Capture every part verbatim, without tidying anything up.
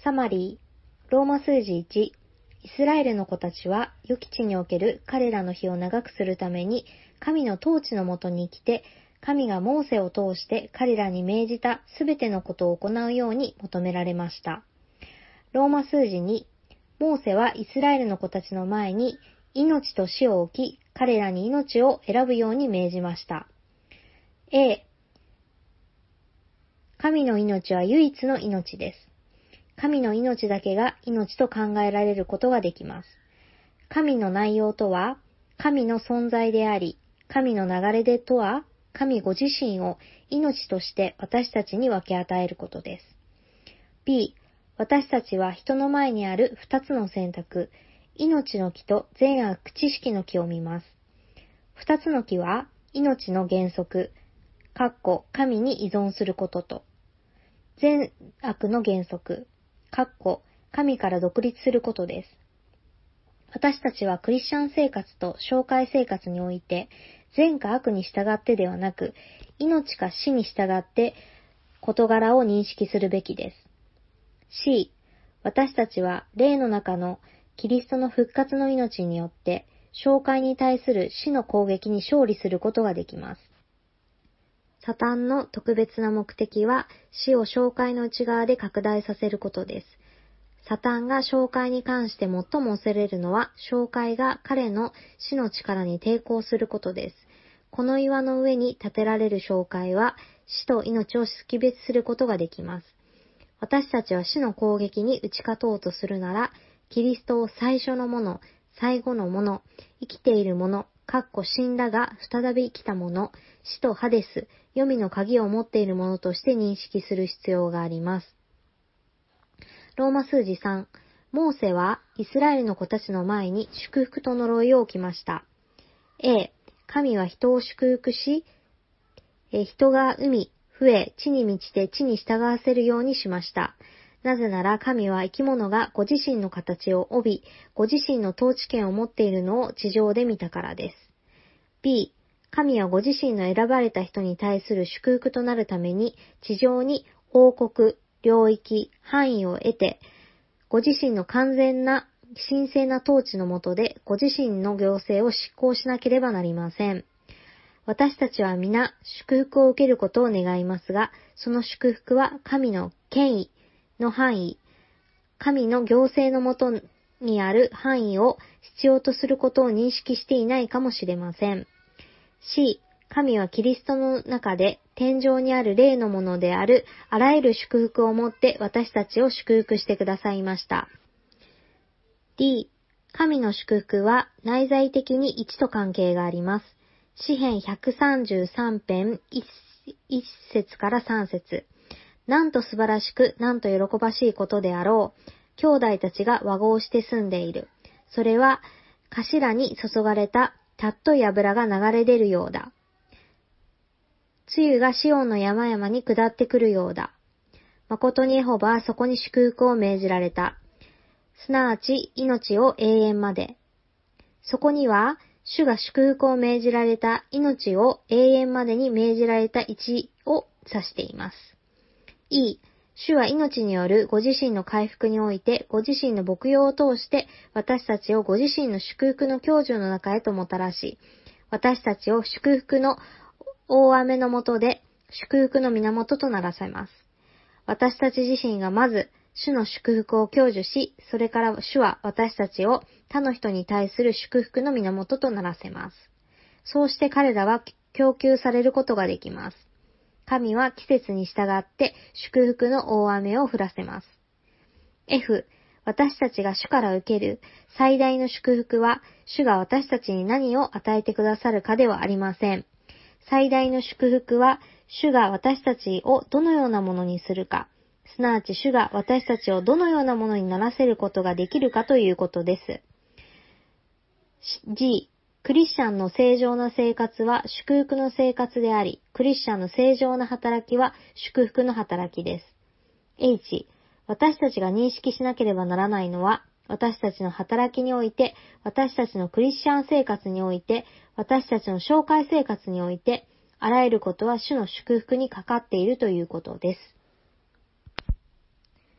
サマリー、ローマ数字いち、イスラエルの子たちは予期地における彼らの日を長くするために神の統治のもとに生きて、神がモーセを通して彼らに命じたすべてのことを行うように求められました。ローマ数字に、モーセはイスラエルの子たちの前に命と死を置き、彼らに命を選ぶように命じました。A、神の命は唯一の命です。神の命だけが命と考えられることができます。神の内容とは、神の存在であり、神の流れでとは、神ご自身を命として私たちに分け与えることです。B、私たちは人の前にある二つの選択、命の木と善悪知識の木を見ます。二つの木は、命の原則、かっこ神に依存することと、善悪の原則、かっこ神から独立することです。私たちはクリスチャン生活と教会生活において、善か悪に従ってではなく、命か死に従って事柄を認識するべきです。C、私たちは霊の中のキリストの復活の命によって、教会に対する死の攻撃に勝利することができます。サタンの特別な目的は死を教会の内側で拡大させることです。サタンが教会に関して最も恐れるのは、教会が彼の死の力に抵抗することです。この岩の上に建てられる教会は死と命を識別することができます。私たちは死の攻撃に打ち勝とうとするなら、キリストを最初のもの、最後のもの、生きているもの、かっこ死んだが再び生きたもの、死とハデス、黄泉の鍵を持っているものとして認識する必要があります。ローマ数字さん、モーセはイスラエルの子たちの前に祝福と呪いを置きました。A、神は人を祝福し、人が海、増え、地に満ちて地に従わせるようにしました。なぜなら神は生き物がご自身の形を帯び、ご自身の統治権を持っているのを地上で見たからです。B、神はご自身の選ばれた人に対する祝福となるために、地上に王国、領域、範囲を得て、ご自身の完全な、神聖な統治の下で、ご自身の行政を執行しなければなりません。私たちは皆、祝福を受けることを願いますが、その祝福は神の権威の範囲、神の行政の下にある範囲を必要とすることを認識していないかもしれません。C、神はキリストの中で天上にある霊のものであるあらゆる祝福をもって私たちを祝福してくださいました。D、神の祝福は内在的にいちと関係があります。詩編ひゃくさんじゅうさん編いち節からさん節。なんと素晴らしく、なんと喜ばしいことであろう。兄弟たちが和合して住んでいる。それは頭に注がれたたっとい油が流れ出るようだ。露雨がシオンの山々に下ってくるようだ。誠にエホバはそこに祝福を命じられた。すなわち命を永遠まで。そこには、主が祝福を命じられた命を永遠までに命じられた一を指しています。E、主は命によるご自身の回復において、ご自身の牧養を通して、私たちをご自身の祝福の享受の中へともたらし、私たちを祝福の大雨の下で、祝福の源とならせます。私たち自身がまず、主の祝福を享受し、それから主は私たちを他の人に対する祝福の源とならせます。そうして彼らは供給されることができます。神は季節に従って祝福の大雨を降らせます。F、私たちが主から受ける最大の祝福は、主が私たちに何を与えてくださるかではありません。最大の祝福は、主が私たちをどのようなものにするか、すなわち主が私たちをどのようなものにならせることができるかということです。G、クリスチャンの正常な生活は祝福の生活であり、クリスチャンの正常な働きは祝福の働きです。H、私たちが認識しなければならないのは、私たちの働きにおいて、私たちのクリスチャン生活において、私たちの教会生活において、あらゆることは主の祝福にかかっているということです。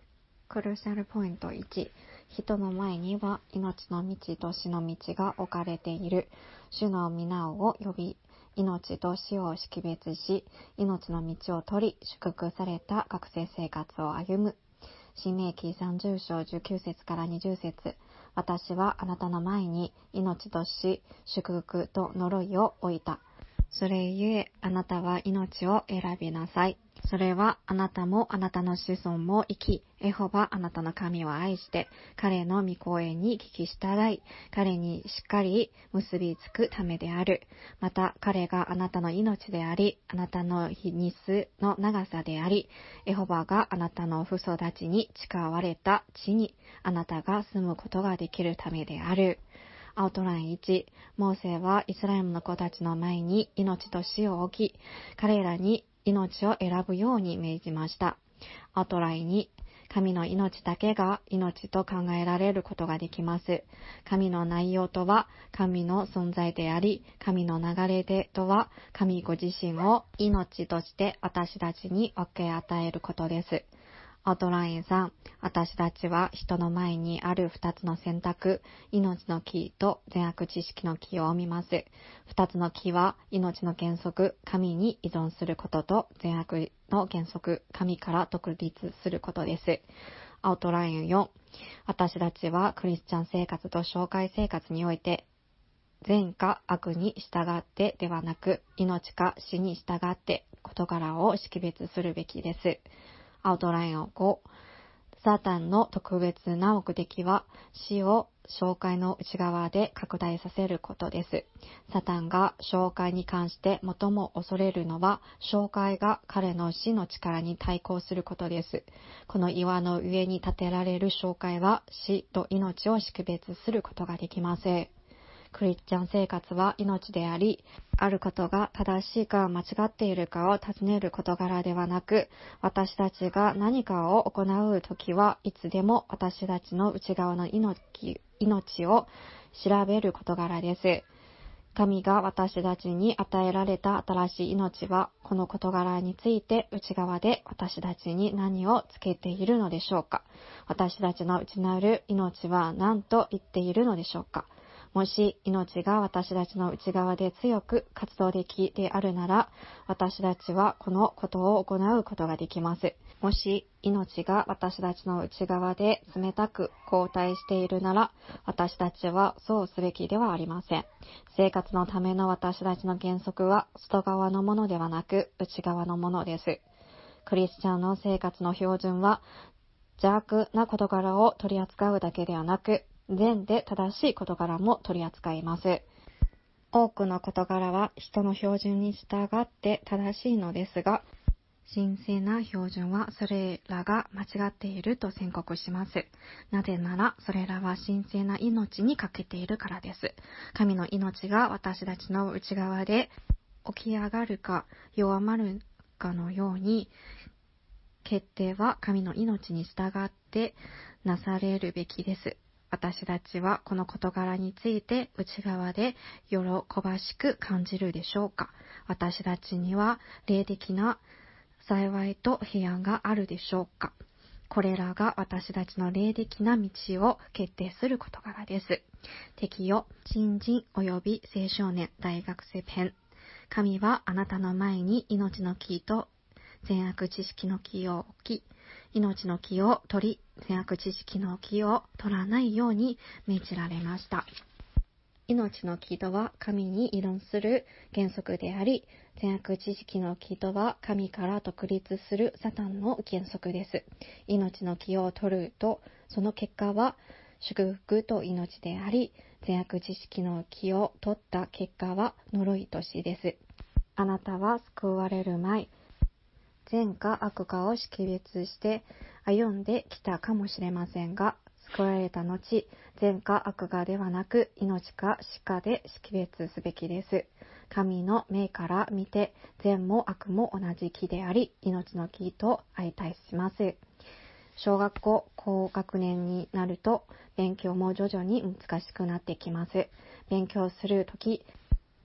クルシャルポイントいち、人の前には命の道と死の道が置かれている。主の皆を呼び、命と死を識別し、命の道を取り、祝福された学生生活を歩む。申命記さんじゅう章じゅうきゅう節からにじゅう節。私はあなたの前に命と死、祝福と呪いを置いた。それゆえあなたは命を選びなさい。それはあなたもあなたの子孫も生き、エホバあなたの神を愛して、彼の御声に聞き従い、彼にしっかり結びつくためである。また彼があなたの命であり、あなたの日数の長さであり、エホバがあなたの父祖たちに誓われた地にあなたが住むことができるためである。アウトラインいち、モーセはイスラエルの子たちの前に命と死を置き、彼らに命を選ぶように命じました。アウトラインに、神の命だけが命と考えられることができます。神の内容とは神の存在であり、神の流れでとは神ご自身を命として私たちに分け与えることです。アウトラインさん、私たちは人の前にある二つの選択、命の木と善悪知識の木を見ます。二つの木は命の原則、神に依存することと善悪の原則、神から独立することです。アウトラインよん、私たちはクリスチャン生活と教会生活において、善か悪に従ってではなく、命か死に従って事柄を識別するべきです。アウトラインご、サタンの特別な目的は死を教会の内側で拡大させることです。サタンが教会に関して最も恐れるのは、教会が彼の死の力に対抗することです。この岩の上に建てられる教会は死と命を識別することができません。クリスチャン生活は命であり、あることが正しいか間違っているかを尋ねる事柄ではなく、私たちが何かを行うときはいつでも私たちの内側の命、命を調べる事柄です。神が私たちに与えられた新しい命は、この事柄について内側で私たちに何をつけているのでしょうか。私たちの内なる命は何と言っているのでしょうか。もし命が私たちの内側で強く活動的であるなら、私たちはこのことを行うことができます。もし命が私たちの内側で冷たく後退しているなら、私たちはそうすべきではありません。生活のための私たちの原則は外側のものではなく内側のものです。クリスチャンの生活の標準は邪悪な事柄を取り扱うだけではなく、善で正しい事柄も取り扱います。多くの事柄は人の標準に従って正しいのですが、神聖な標準はそれらが間違っていると宣告します。なぜならそれらは神聖な命に欠けているからです。神の命が私たちの内側で起き上がるか弱まるかのように、決定は神の命に従ってなされるべきです。私たちはこの事柄について内側で喜ばしく感じるでしょうか。私たちには霊的な幸いと平安があるでしょうか。これらが私たちの霊的な道を決定する事柄です。適用、新人及び青少年大学生編。神はあなたの前に命の木と善悪知識の木を置き、命の木を取り、善悪知識の木を取らないように命じられました。命の木とは神に依存する原則であり、善悪知識の木とは神から独立するサタンの原則です。命の木を取ると、その結果は祝福と命であり、善悪知識の木を取った結果は呪いと死です。あなたは救われる前、善か悪かを識別して歩んできたかもしれませんが、救われた後、善か悪かではなく命か死かで識別すべきです。神の目から見て善も悪も同じ木であり、命の木と相対します。小学校高学年になると勉強も徐々に難しくなってきます。勉強するとき、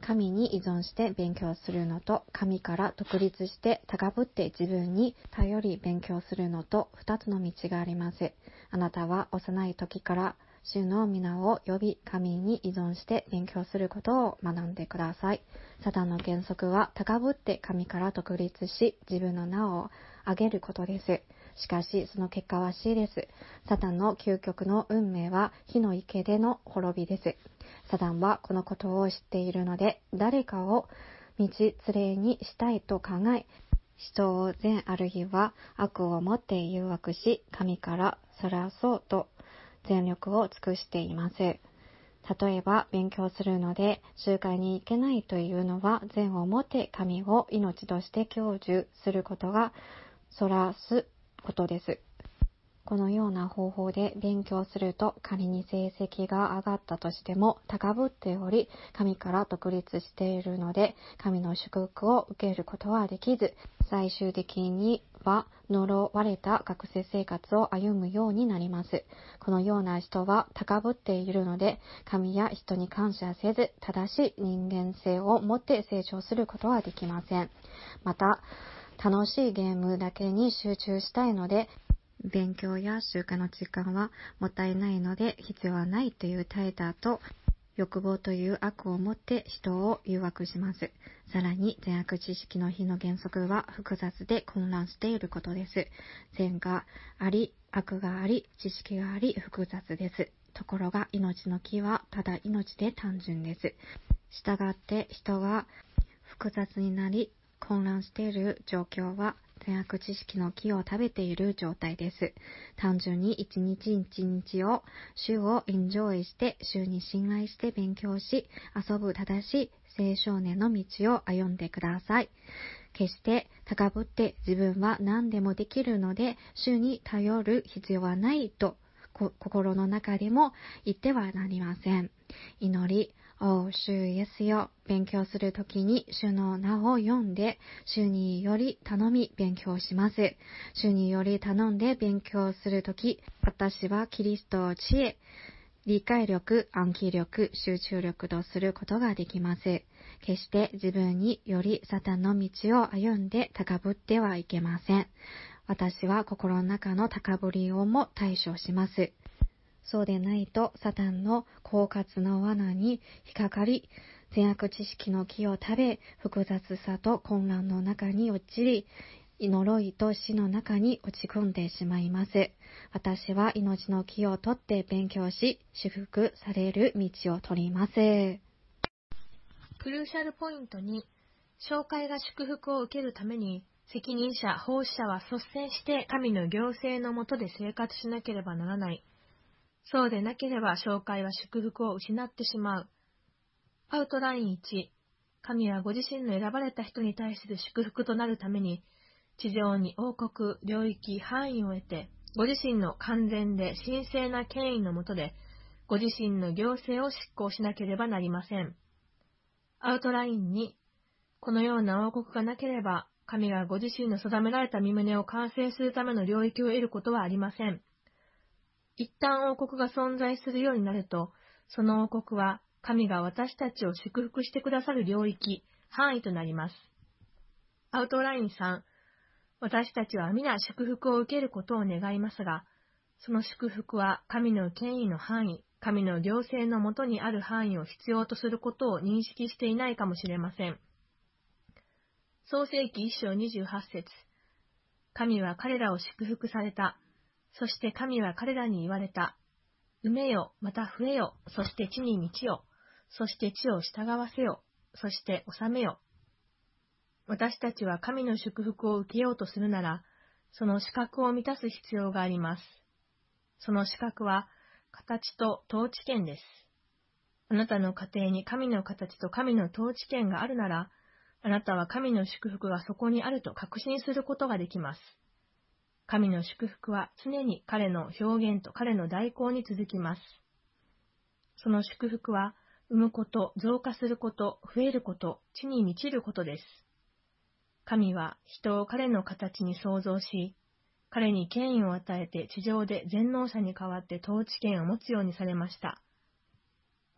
神に依存して勉強するのと、神から独立して高ぶって自分に頼り勉強するのと二つの道があります。あなたは幼い時から主の皆を呼び、神に依存して勉強することを学んでください。サタンの原則は高ぶって神から独立し、自分の名を上げることです。しかし、その結果は死です。サタンの究極の運命は火の池での滅びです。サタンはこのことを知っているので、誰かを道連れにしたいと考え、人を善あるいは悪をもって誘惑し、神からそらそうと全力を尽くしています。例えば、勉強するので集会に行けないというのは、善をもって神を命として享受することがそらすことです。このような方法で勉強すると、仮に成績が上がったとしても高ぶっており、神から独立しているので、神の祝福を受けることはできず、最終的には呪われた学生生活を歩むようになります。このような人は高ぶっているので、神や人に感謝せず、正しい人間性を持って成長することはできません。また、楽しいゲームだけに集中したいので、勉強や習慣の時間はもったいないので必要はないという怠惰と欲望という悪を持って人を誘惑します。さらに善悪知識の火の原則は複雑で混乱していることです。善があり、悪があり、知識があり、複雑です。ところが命の木はただ命で単純です。したがって人が複雑になり混乱している状況は善悪知識の木を食べている状態です。単純に一日一日を主をエンジョイして主に信頼して勉強し遊ぶ正しい青少年の道を歩んでください。決して高ぶって自分は何でもできるので主に頼る必要はないと心の中でも言ってはなりません。祈り、お主イエスよ、勉強するときに主の名を読んで、主により頼み勉強します。主により頼んで勉強するとき、私はキリストを知恵、理解力、暗記力、集中力とすることができます。決して自分によりサタンの道を歩んで高ぶってはいけません。私は心の中の高ぶりをも対処します。そうでないとサタンの狡猾の罠に引っかかり、善悪知識の木を食べ、複雑さと混乱の中に陥り、呪いと死の中に落ち込んでしまいます。私は命の木を取って勉強し、祝福される道を取ります。クルーシャルポイントに、教会が祝福を受けるために、責任者、奉仕者は率先して神の行政の下で生活しなければならない。そうでなければ教会は祝福を失ってしまう。アウトラインいち、神はご自身の選ばれた人に対する祝福となるために、地上に王国、領域、範囲を得て、ご自身の完全で神聖な権威の下で、ご自身の行政を執行しなければなりません。アウトラインに、このような王国がなければ、神がご自身の定められた御胸を完成するための領域を得ることはありません。一旦王国が存在するようになると、その王国は神が私たちを祝福してくださる領域、範囲となります。アウトラインさん、私たちは皆祝福を受けることを願いますが、その祝福は神の権威の範囲、神の行政のもとにある範囲を必要とすることを認識していないかもしれません。創世記一章にじゅうはち節、神は彼らを祝福された。そして神は彼らに言われた。埋めよ、また増えよ、そして地に満ちよ、そして地を従わせよ、そして治めよ。私たちは神の祝福を受けようとするなら、その資格を満たす必要があります。その資格は、形と統治権です。あなたの家庭に神の形と神の統治権があるなら、あなたは神の祝福がそこにあると確信することができます。神の祝福は常に彼の表現と彼の代行に続きます。その祝福は生むこと、増加すること、増えること、地に満ちることです。神は人を彼の形に創造し、彼に権威を与えて地上で全能者に代わって統治権を持つようにされました。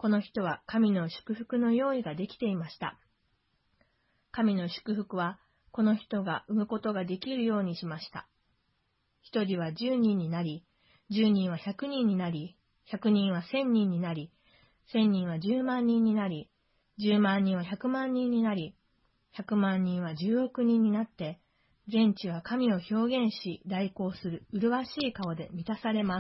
この人は神の祝福の用意ができていました。神の祝福はこの人が生むことができるようにしました。一人は十人になり、十人は百人になり、百人は千人になり、千人は十万人になり、十万人は百万人になり、百万人は十億人になって、全地は神を表現し代行する麗しい顔で満たされます。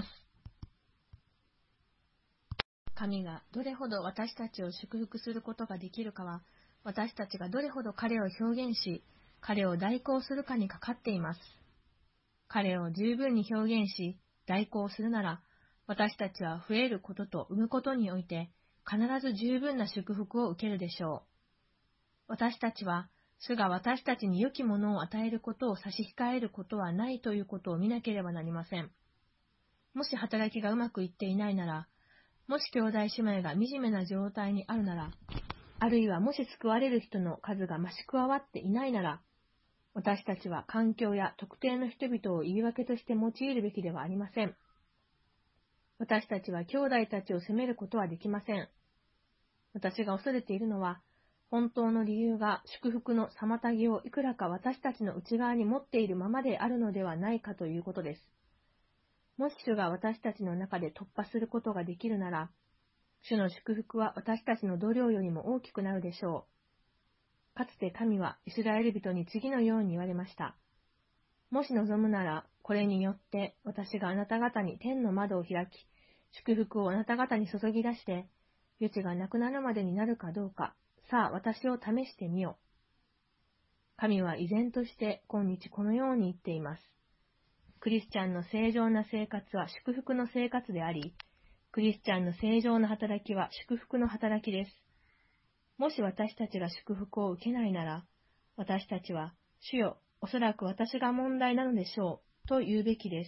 神がどれほど私たちを祝福することができるかは、私たちがどれほど彼を表現し、彼を代行するかにかかっています。彼を十分に表現し、代行するなら、私たちは増えることと生むことにおいて、必ず十分な祝福を受けるでしょう。私たちは、主が私たちに良きものを与えることを差し控えることはないということを見なければなりません。もし働きがうまくいっていないなら、もし兄弟姉妹が惨めな状態にあるなら、あるいはもし救われる人の数が増し加わっていないなら、私たちは環境や特定の人々を言い訳として用いるべきではありません。私たちは兄弟たちを責めることはできません。私が恐れているのは、本当の理由が祝福の妨げをいくらか私たちの内側に持っているままであるのではないかということです。もし主が私たちの中で突破することができるなら、主の祝福は私たちの度量よりも大きくなるでしょう。かつて神はイスラエル人に次のように言われました。もし望むなら、これによって私があなた方に天の窓を開き、祝福をあなた方に注ぎ出して、余地がなくなるまでになるかどうか、さあ私を試してみよう。神は依然として今日このように言っています。クリスチャンの正常な生活は祝福の生活であり、クリスチャンの正常な働きは祝福の働きです。もし私たちが祝福を受けないなら、私たちは、主よ、おそらく私が問題なのでしょう、と言うべきです。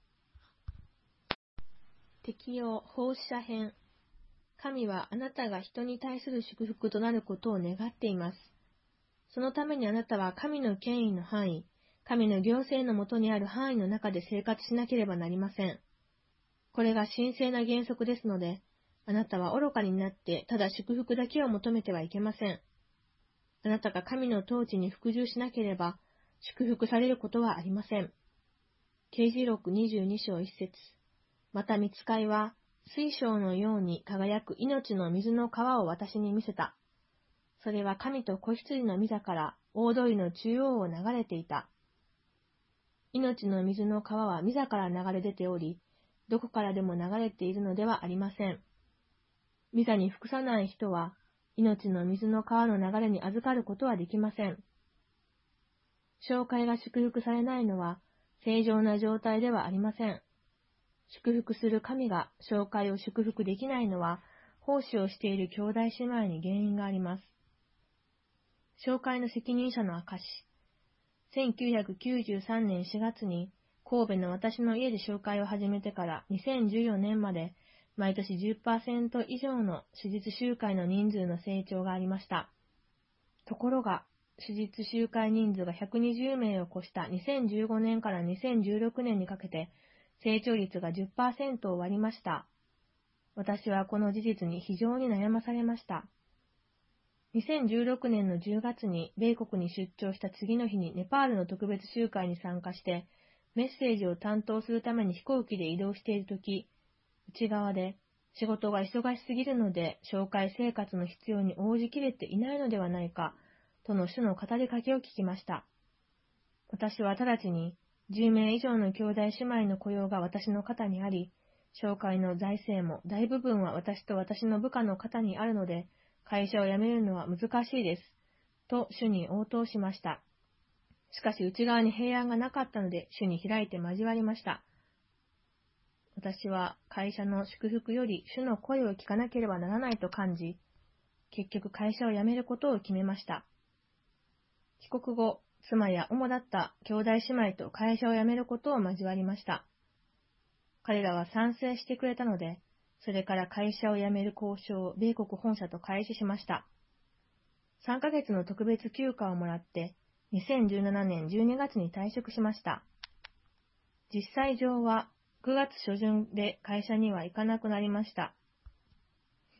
適用奉仕者編。神はあなたが人に対する祝福となることを願っています。そのためにあなたは神の権威の範囲、神の行政のもとにある範囲の中で生活しなければなりません。これが神聖な原則ですので、あなたは愚かになってただ祝福だけを求めてはいけません。あなたが神の統治に服従しなければ、祝福されることはありません。啓示録にじゅうに章いち節。また御使いは、水晶のように輝く命の水の川を私に見せた。それは神と子羊の御座から大通りの中央を流れていた。命の水の川は御座から流れ出ており、どこからでも流れているのではありません。御座に服さない人は、命の水の川の流れに預かることはできません。紹介が祝福されないのは、正常な状態ではありません。祝福する神が紹介を祝福できないのは、奉仕をしている兄弟姉妹に原因があります。紹介の責任者の証。せんきゅうひゃくきゅうじゅうさんねんしがつに神戸の私の家で紹介を始めてからにせんじゅうよねんまで毎年 じゅっパーセント 以上の手術集会の人数の成長がありました。ところが、手術集会人数がひゃくにじゅうめいを超したにせんじゅうごねんからにせんじゅうろくねんにかけて成長率が じゅっパーセント を割りました。私はこの事実に非常に悩まされました。にせんじゅうろくねんのじゅうがつに米国に出張した次の日にネパールの特別集会に参加してメッセージを担当するために飛行機で移動しているとき、内側で仕事が忙しすぎるので紹介生活の必要に応じきれていないのではないかとの主の語りかけを聞きました。私は直ちにじゅうめい以上の兄弟姉妹の雇用が私の肩にあり、紹介の財政も大部分は私と私の部下の肩にあるので、会社を辞めるのは難しいです。と主に応答しました。しかし内側に平安がなかったので主に開いて交わりました。私は会社の祝福より主の声を聞かなければならないと感じ、結局会社を辞めることを決めました。帰国後、妻や主だった兄弟姉妹と会社を辞めることを交わりました。彼らは賛成してくれたので、それから会社を辞める交渉を米国本社と開始しました。さんかげつの特別休暇をもらって、にせんじゅうななねんじゅうにがつに退職しました。実際上はくがつしょじゅんで会社には行かなくなりました。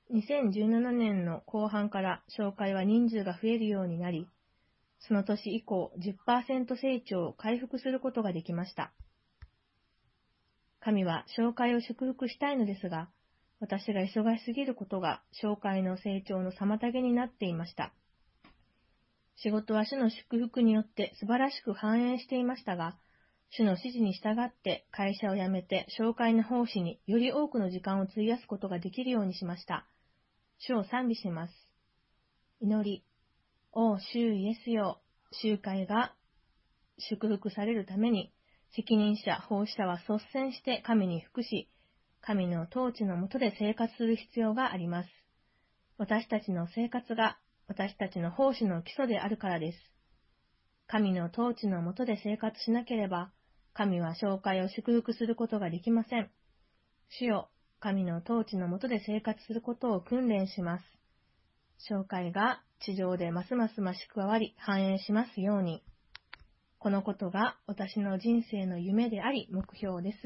にせんじゅうななねんの後半から教会は人数が増えるようになり、その年以降 じゅっパーセント 成長を回復することができました。神は教会を祝福したいのですが、私が忙しすぎることが教会の成長の妨げになっていました。仕事は主の祝福によって素晴らしく繁栄していましたが、主の指示に従って会社を辞めて教会の奉仕により多くの時間を費やすことができるようにしました。主を賛美します。祈り、お主イエスよ、集会が祝福されるために、責任者、奉仕者は率先して神に服し、神の統治の下で生活する必要があります。私たちの生活が私たちの奉仕の基礎であるからです。神の統治の下で生活しなければ、神は教会を祝福することができません。主よ、神の統治の下で生活することを訓練します。教会が地上でますます増し加わり繁栄しますように。このことが私の人生の夢であり目標です。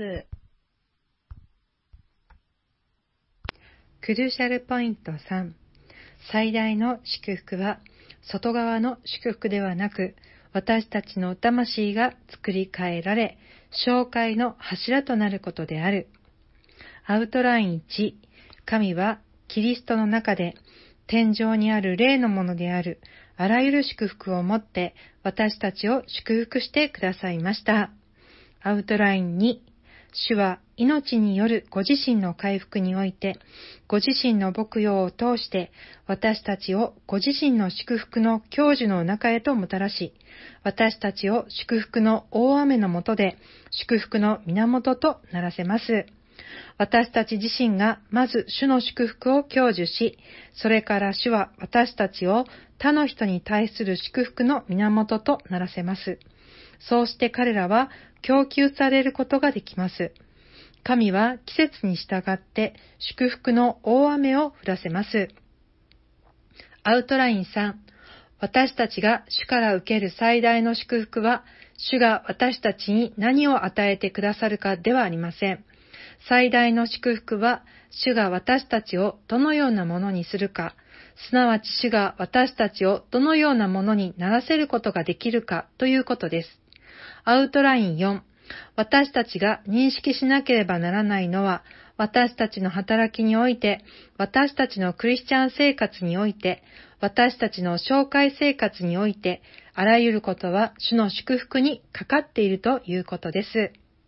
クルーシャルポイントさん、最大の祝福は外側の祝福ではなく、私たちの魂が作り変えられ、教会の柱となることである。アウトラインいち、神はキリストの中で天上にある霊のものであるあらゆる祝福をもって私たちを祝福してくださいました。アウトラインに、主は命によるご自身の回復において、ご自身の牧養を通して私たちをご自身の祝福の享受の中へともたらし、私たちを祝福の大雨の下で祝福の源とならせます。私たち自身がまず主の祝福を享受し、それから主は私たちを他の人に対する祝福の源とならせます。そうして彼らは供給されることができます。神は季節に従って祝福の大雨を降らせます。アウトラインさん、私たちが主から受ける最大の祝福は、主が私たちに何を与えてくださるかではありません。最大の祝福は、主が私たちをどのようなものにするか、すなわち主が私たちをどのようなものにならせることができるかということです。アウトラインよん、私たちが認識しなければならないのは、私たちの働きにおいて、私たちのクリスチャン生活において、私たちの教会生活において、あらゆることは主の祝福にかかっているということです。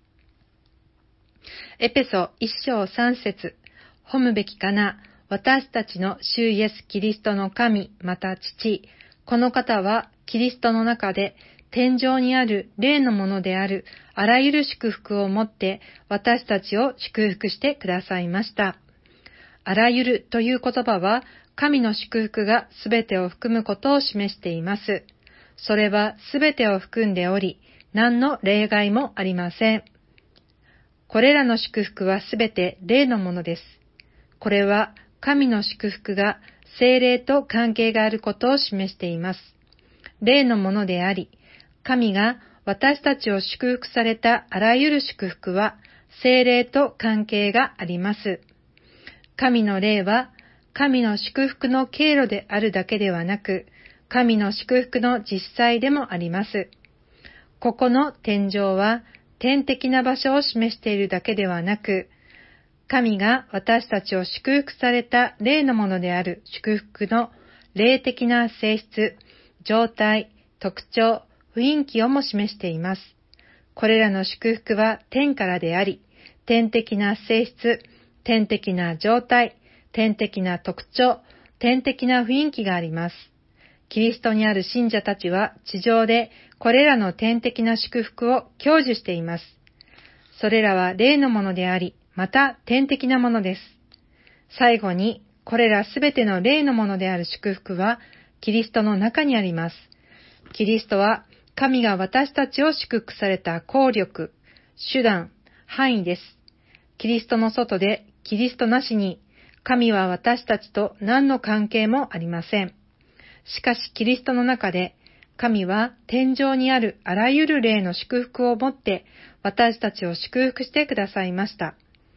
エペソいっ章さん節、褒むべきかな、私たちの主イエスキリストの神、また父、この方はキリストの中で、天上にある霊のものであるあらゆる祝福をもって私たちを祝福してくださいました。あらゆるという言葉は神の祝福がすべてを含むことを示しています。それはすべてを含んでおり、何の例外もありません。これらの祝福はすべて霊のものです。これは神の祝福が聖霊と関係があることを示しています。霊のものであり、神が私たちを祝福されたあらゆる祝福は聖霊と関係があります。神の霊は神の祝福の経路であるだけではなく、神の祝福の実際でもあります。ここの天上は天的な場所を示しているだけではなく、神が私たちを祝福された霊のものである祝福の霊的な性質、状態、特徴、雰囲気をも示しています。これらの祝福は天からであり、天的な性質、天的な状態、天的な特徴、天的な雰囲気があります。キリストにある信者たちは地上でこれらの天的な祝福を享受しています。それらは霊のものであり、また天的なものです。最後に、これらすべての霊のものである祝福はキリストの中にあります。キリストは神が私たちを祝福された効力、手段、範囲です。キリストの外でキリストなしに神は私たちと何の関係もありません。しかしキリストの中で神は天上にあるあらゆる霊の祝福をもって私たちを祝福してくださいました。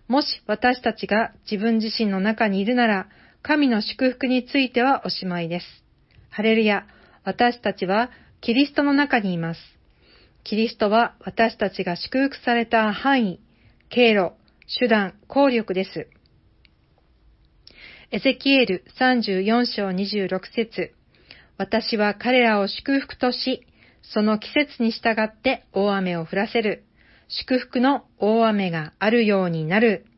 もし私たちが自分自身の中にいるなら、神の祝福についてはおしまいです。ハレルヤ、私たちはキリストの中にいます。キリストは私たちが祝福された範囲、経路、手段、効力です。エゼキエルさんじゅうよん章にじゅうろく節、私は彼らを祝福とし、その季節に従って大雨を降らせる。祝福の大雨があるようになる。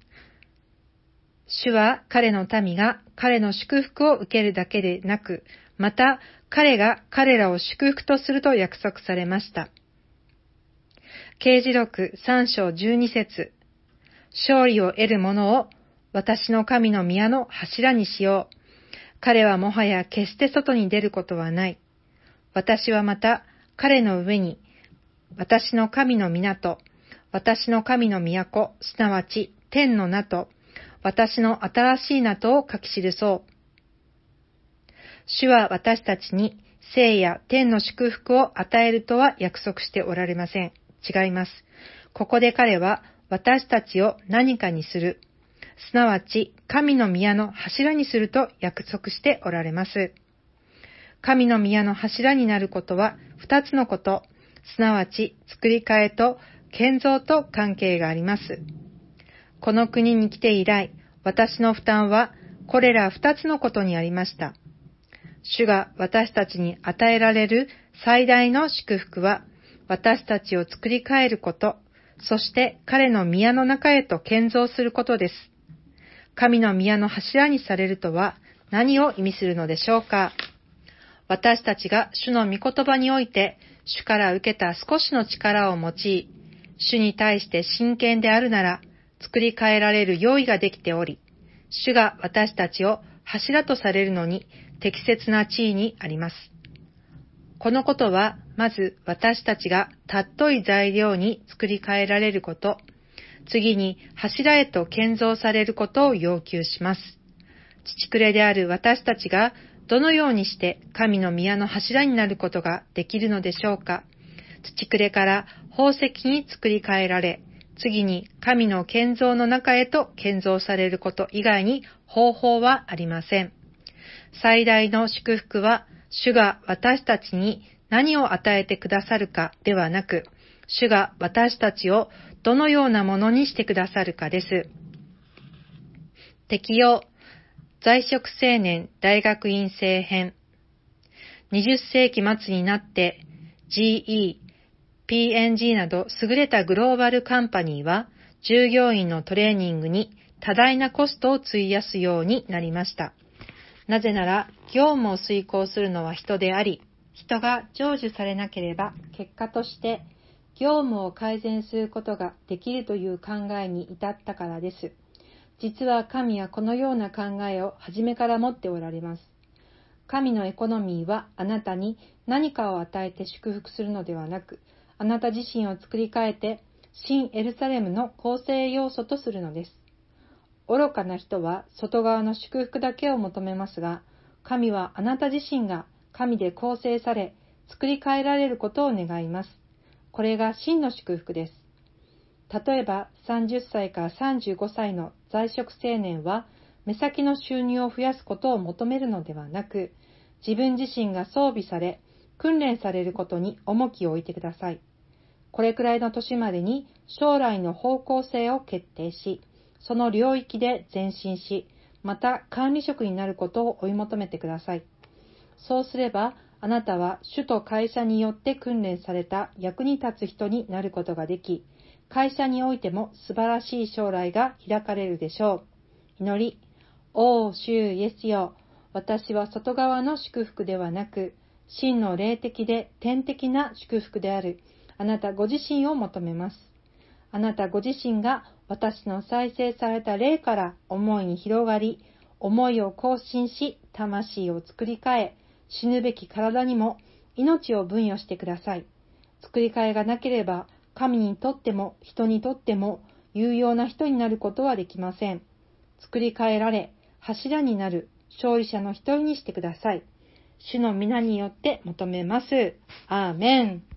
主は彼の民が彼の祝福を受けるだけでなく、また彼が彼らを祝福とすると約束されました。啓示録さん章じゅうに節、勝利を得る者を私の神の宮の柱にしよう。彼はもはや決して外に出ることはない。私はまた彼の上に私の神の港、私の神の都、すなわち天の名と、私の新しい名とを書き記そう。主は私たちに生や天の祝福を与えるとは約束しておられません。違います。ここで彼は私たちを何かにする、すなわち神の宮の柱にすると約束しておられます。神の宮の柱になることは二つのこと、すなわち作り替えと建造と関係があります。この国に来て以来、私の負担はこれら二つのことにありました。主が私たちに与えられる最大の祝福は、私たちを作り変えること、そして彼の宮の中へと建造することです。神の宮の柱にされるとは何を意味するのでしょうか。私たちが主の御言葉において、主から受けた少しの力を用い、主に対して真剣であるなら、作り変えられる用意ができており、主が私たちを柱とされるのに適切な地位にあります。このことは、まず私たちが尊い材料に作り変えられること、次に柱へと建造されることを要求します。父くれである私たちがどのようにして神の宮の柱になることができるのでしょうか。土くれから宝石に作り変えられ、次に神の建造の中へと建造されること以外に方法はありません。最大の祝福は、主が私たちに何を与えてくださるかではなく、主が私たちをどのようなものにしてくださるかです。適用在職青年大学院生編。にじゅっ世紀末になって ジーイー、ピーエヌジー など優れたグローバルカンパニーは従業員のトレーニングに多大なコストを費やすようになりました。なぜなら業務を遂行するのは人であり、人が成就されなければ結果として業務を改善することができるという考えに至ったからです。実は神はこのような考えを初めから持っておられます。神のエコノミーはあなたに何かを与えて祝福するのではなく、あなた自身を作り変えて新エルサレムの構成要素とするのです。愚かな人は外側の祝福だけを求めますが、神はあなた自身が神で構成され、作り変えられることを願います。これが真の祝福です。例えばさんじゅっさいからさんじゅうごさいの在職青年は目先の収入を増やすことを求めるのではなく、自分自身が装備され訓練されることに重きを置いてください。これくらいの年までに将来の方向性を決定し、その領域で前進し、また管理職になることを追い求めてください。そうすればあなたは主と会社によって訓練された役に立つ人になることができ、会社においても素晴らしい将来が開かれるでしょう。祈り。おー、主イエスよ。私は外側の祝福ではなく、真の霊的で天的な祝福であるあなたご自身を求めます。あなたご自身が私の再生された霊から思いに広がり、思いを更新し、魂を作り変え、死ぬべき体にも命を分与してください。作り変えがなければ、神にとっても人にとっても有用な人になることはできません。作り変えられ、柱になる勝利者の一人にしてください。主の皆によって求めます。アーメン。